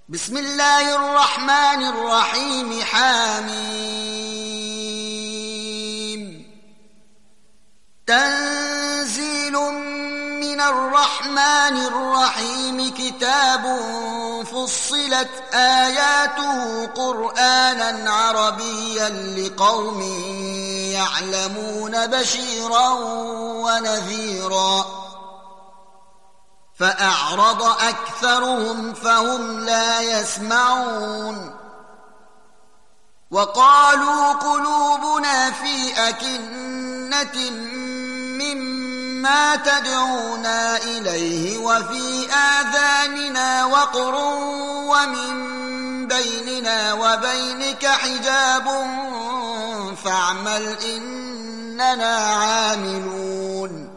بسم الله الرحمن الرحيم حميم تنزيل من الرحمن الرحيم كتاب فصلت آياته قرآنا عربيا لقوم يعلمون بشيرا ونذيرا فأعرض أكثرهم فهم لا يسمعون وقالوا قلوبنا في أكنة مما تدعونا إليه وفي آذاننا وقر ومن بيننا وبينك حجاب فاعمل إننا عاملون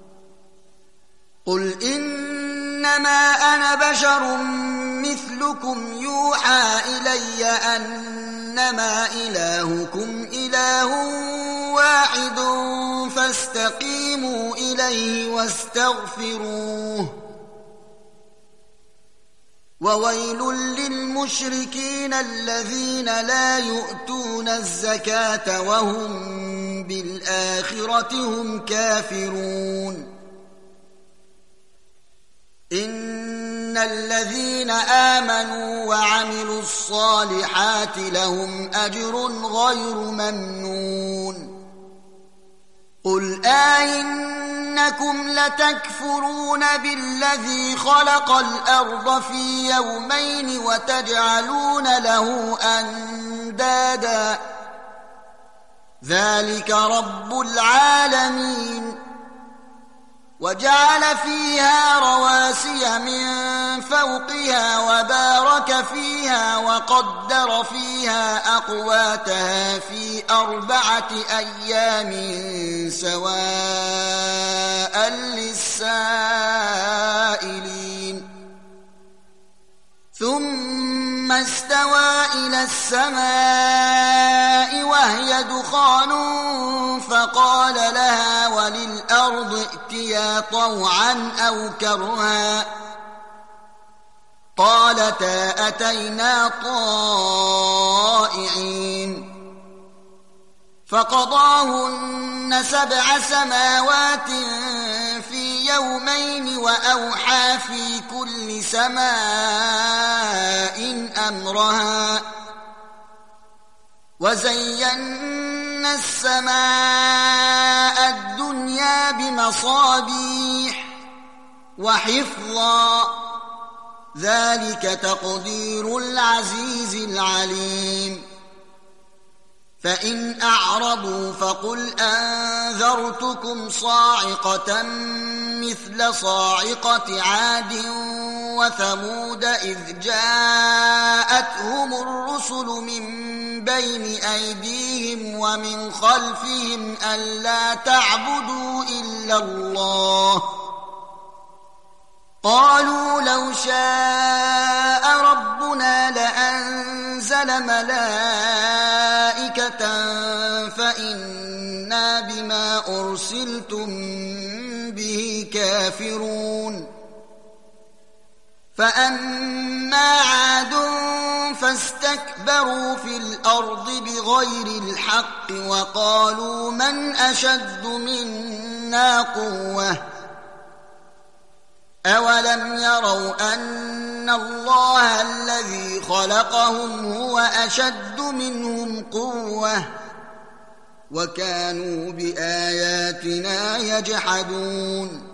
قل إنما أنا بشر مثلكم يوحى إلي أنما إلهكم إله واحد فاستقيموا إليه واستغفروه وويل للمشركين الذين لا يؤتون الزكاة وهم بالآخرة هم كافرون إن الذين آمنوا وعملوا الصالحات لهم أجر غير ممنون قل أئنكم لتكفرون بالذي خلق الأرض في يومين وتجعلون له أندادا ذلك رب العالمين وجعل فيها رواسي من فوقها وبارك فيها وقدر فيها أقواتها في 4 أيام سواء للسائلين ثم استوى إلى السماء وهي دخان فقال لها وللأرض ائتيا طوعا أو كرها قالتا أتينا طائعين فقضاهن 7 سماوات في يومين وأوحى في كل سماء أمرها وزينا السماء الدنيا بمصابيح وحفظا ذلك تقدير العزيز العليم فإن أعرضوا فقل أنذرتكم صاعقة مثل صاعقة عاد وثمود إذ جاءتهم الرسل من بين أيديهم ومن خلفهم ألا تعبدوا إلا الله قالوا لو شاء ربنا لأنزل ملائكة فإنا بما أرسلتم به كافرون فأما عاد فاستكبروا في الأرض بغير الحق وقالوا من أشد منا قوة أولم يروا أن الله الذي خلقهم هو أشد منهم قوة وكانوا بآياتنا يجحدون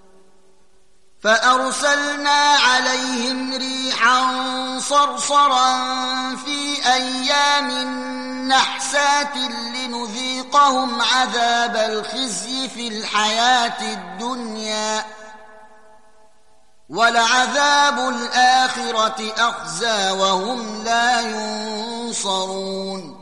فأرسلنا عليهم ريحا صرصرا في أيام نحسات لنذيقهم عذاب الخزي في الحياة الدنيا ولعذاب الآخرة أخزى وهم لا ينصرون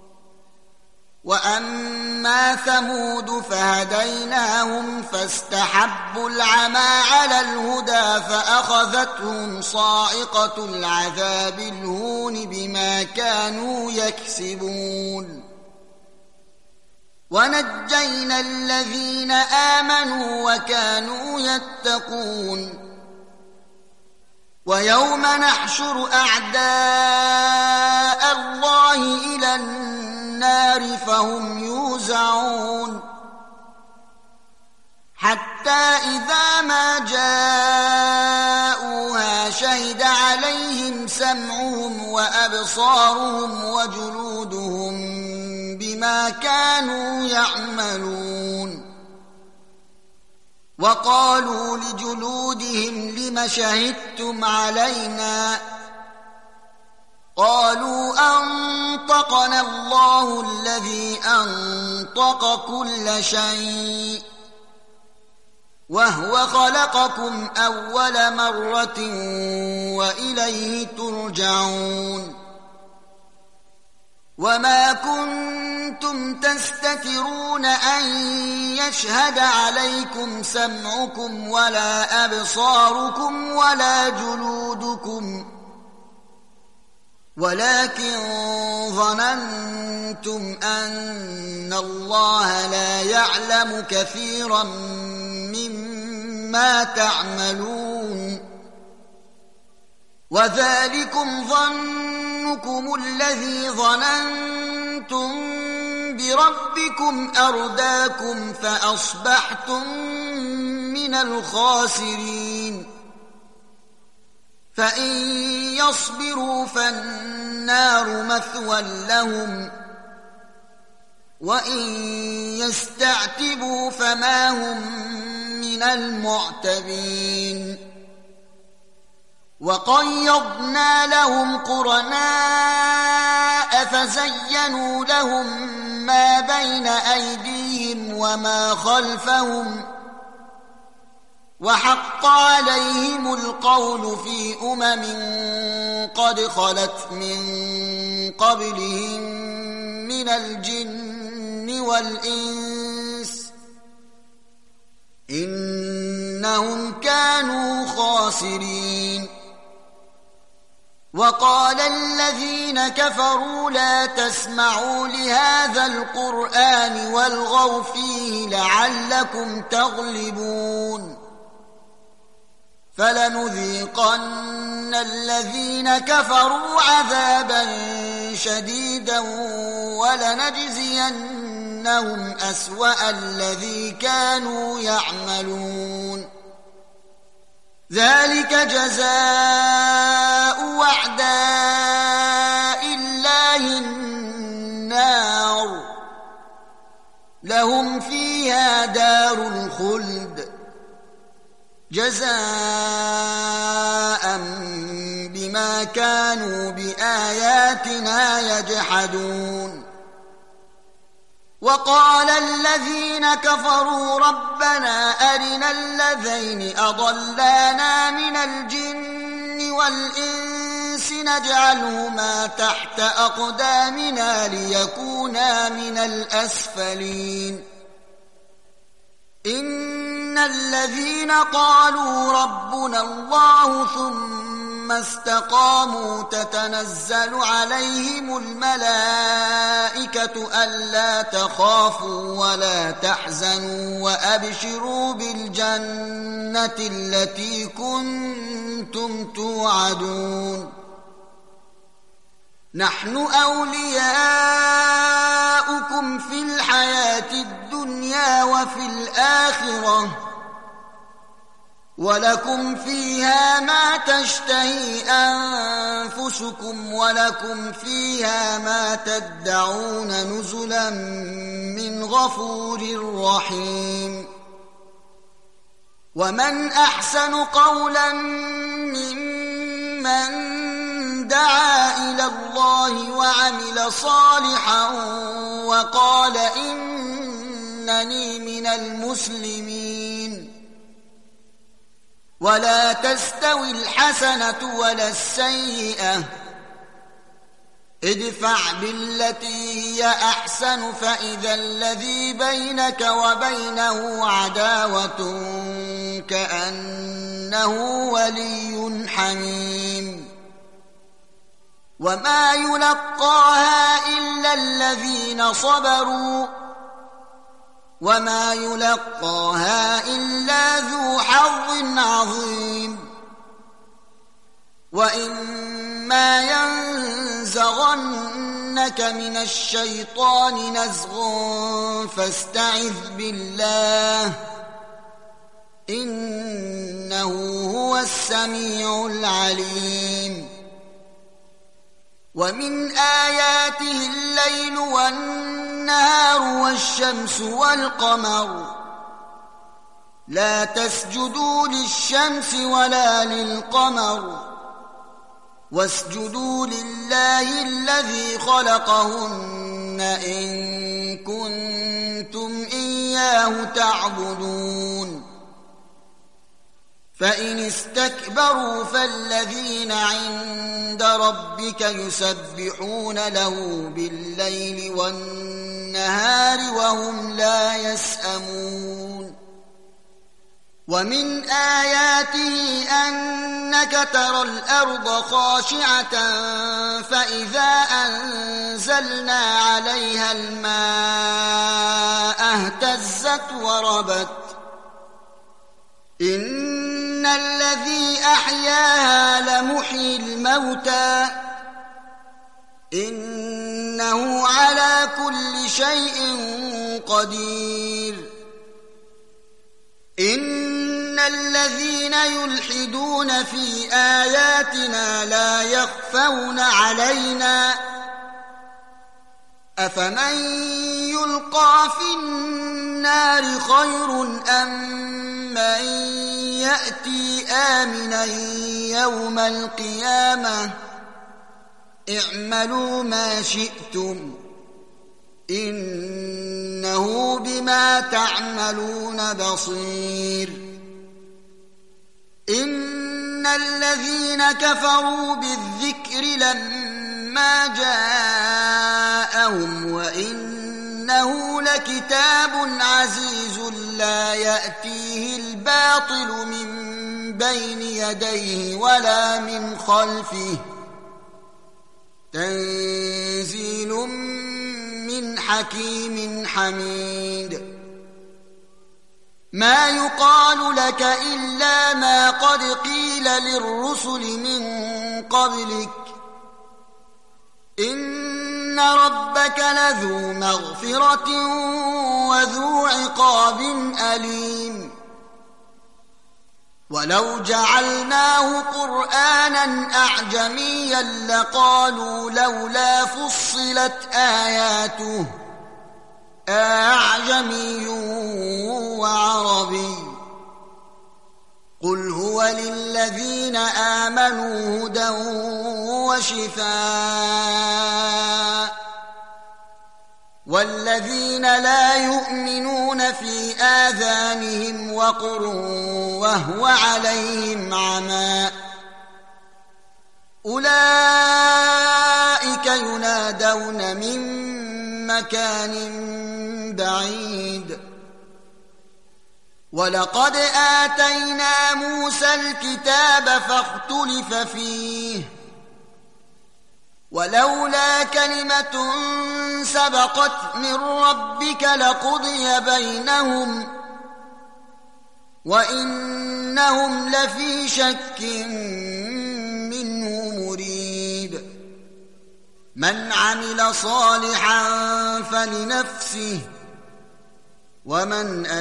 وأما ثمود فهديناهم فاستحبوا العمى على الهدى فأخذتهم صاعقة العذاب الهون بما كانوا يكسبون ونجينا الذين آمنوا وكانوا يتقون ويوم نحشر أعداء الله إلى النار فهم يوزعون حتى إذا ما جاءوها شهد عليهم سمعهم وأبصارهم وجلودهم بما كانوا يعملون وقالوا لجلودهم لم شهدتم علينا قالوا أنطقنا الله الذي أنطق كل شيء وهو خلقكم أول مرة وإليه ترجعون وما كنتم تستترون أن يشهد عليكم سمعكم ولا أبصاركم ولا جلودكم ولكن ظننتم أن الله لا يعلم كثيرا مما تعملون وذلكم ظنكم الذي ظننتم بربكم أرداكم فأصبحتم من الخاسرين فإن يصبروا فالنار مثوى لهم وإن يستعتبوا فما هم من المعتبين وقيضنا لهم قرناء فزينوا لهم ما بين أيديهم وما خلفهم وحق عليهم القول في قد خلت من قبلهم من الجن والإنس إنهم كانوا خاسرين وقال الذين كفروا لا تسمعوا لهذا القرآن والغوا فيه لعلكم تغلبون فلنذيقن الذين كفروا عذابا شديدا ولنجزينهم أسوأ الذي كانوا يعملون ذلك جزاء أعداء الله النار لهم فيها دار الخلد جزاء بما كانوا بآياتنا يجحدون وقال الذين كفروا ربنا أرنا الذين أضلانا من الجن والإنس نجعلهما تحت أقدامنا ليكونا من الأسفلين إن الذين قالوا ربنا الله ثم استقاموا تتنزل عليهم الملائكة ألا تخافوا ولا تحزنوا وأبشروا بالجنة التي كنتم توعدون نحن أولياؤكم في الحياة الدنيا وفي الآخرة ولكم فيها ما تشتهي أنفسكم ولكم فيها ما تدعون نزلا من غفور رحيم ومن أحسن قولا ممن دعا إلى الله وعمل صالحا وقال إنني من المسلمين ولا تستوي الحسنة ولا السيئة ادفع بالتي هي أحسن فإذا الذي بينك وبينه عداوة كأنه ولي حميم وما يلقاها إلا الذين صبروا وما يلقاها إلا ذو حظ عظيم وإما ينزغنك من الشيطان نزغ فاستعذ بالله إنه هو السميع العليم ومن آياته الليل والنهار والشمس والقمر لا تسجدوا للشمس ولا للقمر واسجدوا لله الذي خلقهن إن كنتم إياه تعبدون فإن استكبروا فالذين عند ربك يسبحون له بالليل والنهار وهم لا يسأمون ومن آياته أنك ترى الأرض خاشعة فإذا أنزلنا عليها الماء اهتزت وربت إن الذي أحياها لمحيي الموتى إنه على كل شيء قدير إن الذين يلحدون في آياتنا لا يخفون علينا أفمن يلقى في النار خير أم من يأتي آمنا يوم القيامة اعملوا ما شئتم إنه بما تعملون بصير إن الذين كفروا بالذكر لما جاءهم وإنه لكتاب عزيز لا يأتيه الباطل من بين يديه ولا من خلفه تنزيل من حكيم حميد ما يقال لك إلا ما قد قيل للرسل من قبلك إن ربك لذو مغفرة وذو عقاب أليم ولو جعلناه قرآنا أعجميا لقالوا لولا فصلت آياته أعجمي وعربي قل هو للذين آمنوا هدى وشفاء والذين لا يؤمنون في آذانهم وقر وهو عليهم عمى أولئك ينادون من مكان بعيد ولقد آتينا موسى الكتاب فاختلف فيه ولولا كلمة سبقت من ربك لقضي بينهم وإنهم لفي شك منه مريب من عمل صالحا فلنفسه ومن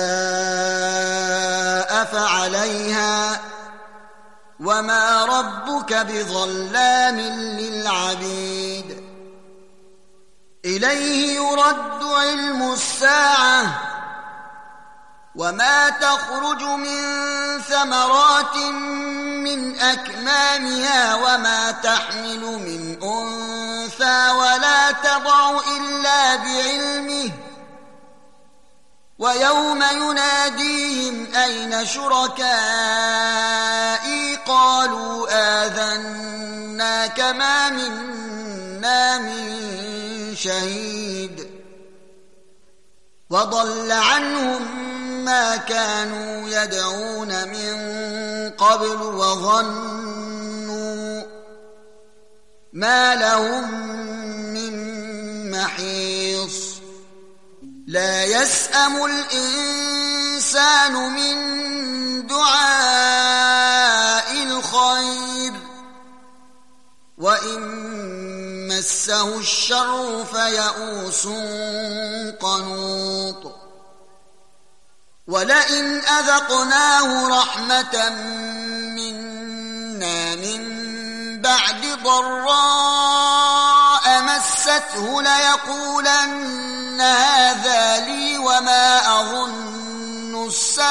أساء فعليها وما ربك بظلام للعبيد إليه يرد علم الساعة وما تخرج من ثمرات من أكمامها وما تحمل من أنثى ولا تضع إلا بعلمه ويوم يناديهم أين شركائي قالوا آذناك ما منا من شهيد وضل عنهم ما كانوا يدعون من قبل وظنوا ما لهم من محيص لا يسأم الإنسان من دعاء الخير وإن مسه الشر فيئوس قنوط ولئن أذقناه رحمة منا من بعد ضراء مسته ليقولن هذا لي وما أظن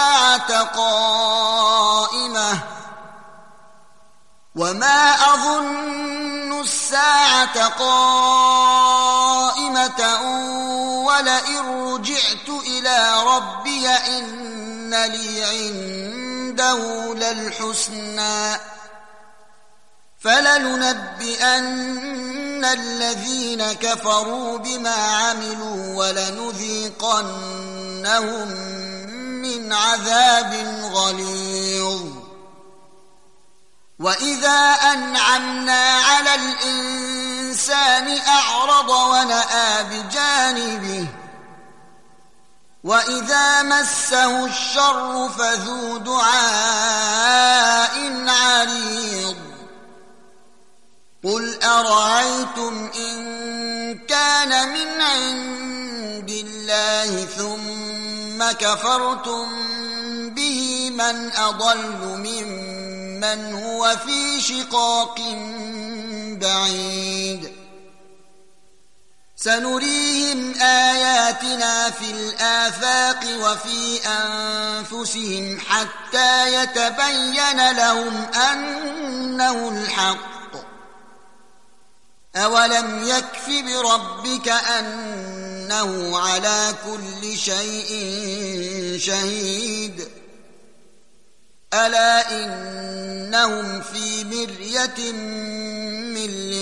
الساعة قائمة ولئن رجعت إلى ربي إن لي عنده للحسنى فلننبئن الذين كفروا بما عملوا ولنذيقنهم من عذاب غليظ وإذا أنعمنا على الإنسان أعرض ونأى بجانبه وإذا مسه الشر فذو دعاء عريض قل أرأيتم إن كان من عند الله ثم كفرتم به من أضل ممن هو في شقاق بعيد سنريهم آياتنا في الآفاق وفي أنفسهم حتى يتبين لهم أنه الحق أولم يكف بربك أنه على كل شيء شهيد ألا إنهم في مرية من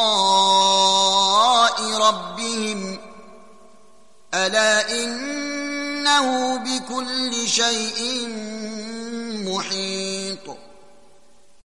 لقاء ربهم ألا إنه بكل شيء محيط